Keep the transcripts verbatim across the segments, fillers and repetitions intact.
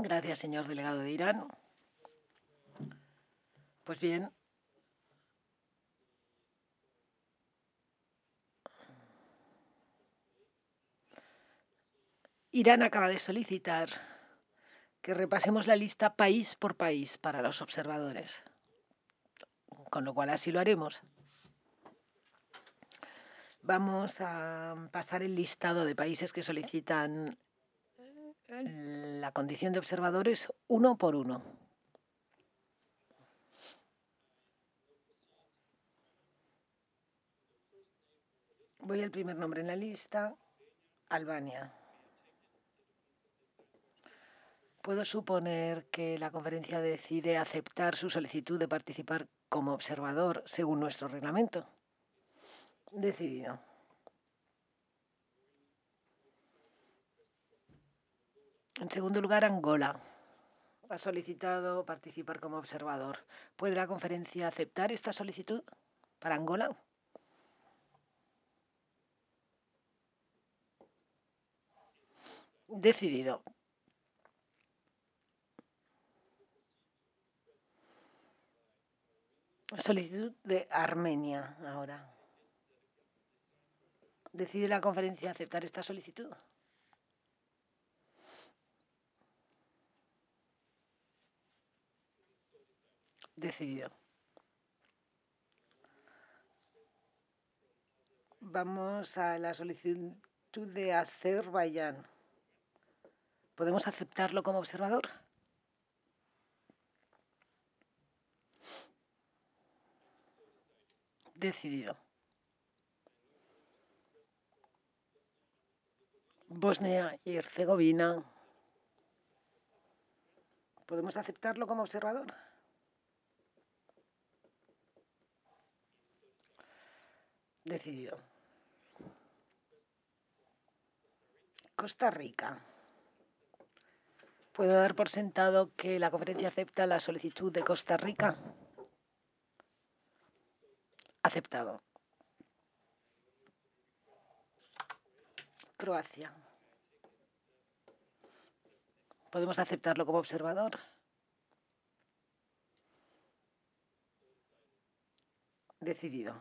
Gracias, señor delegado de Irán. Pues bien, Irán acaba de solicitar que repasemos la lista país por país para los observadores, con lo cual así lo haremos. Vamos a pasar el listado de países que solicitan la condición de observadores uno por uno. Voy al primer nombre en la lista, Albania. ¿Puedo suponer que la conferencia decide aceptar su solicitud de participar como observador según nuestro reglamento? Decidido. En segundo lugar, Angola. Ha solicitado participar como observador. ¿Puede la conferencia aceptar esta solicitud para Angola? Decidido. Solicitud de Armenia ahora. ¿Decide la conferencia aceptar esta solicitud? Decidido. Vamos a la solicitud de Azerbaiyán. ¿Podemos aceptarlo como observador? Decidido. Bosnia y Herzegovina. ¿Podemos aceptarlo como observador? Decidido. Costa Rica. ¿Puedo dar por sentado que la conferencia acepta la solicitud de Costa Rica? Aceptado. Croacia. ¿Podemos aceptarlo como observador? Decidido.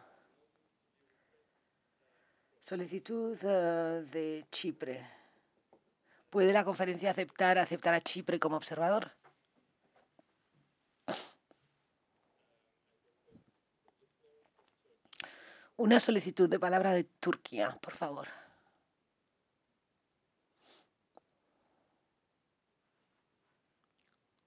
Solicitud uh, de Chipre. ¿Puede la conferencia aceptar aceptar a Chipre como observador? Una solicitud de palabra de Turquía, por favor.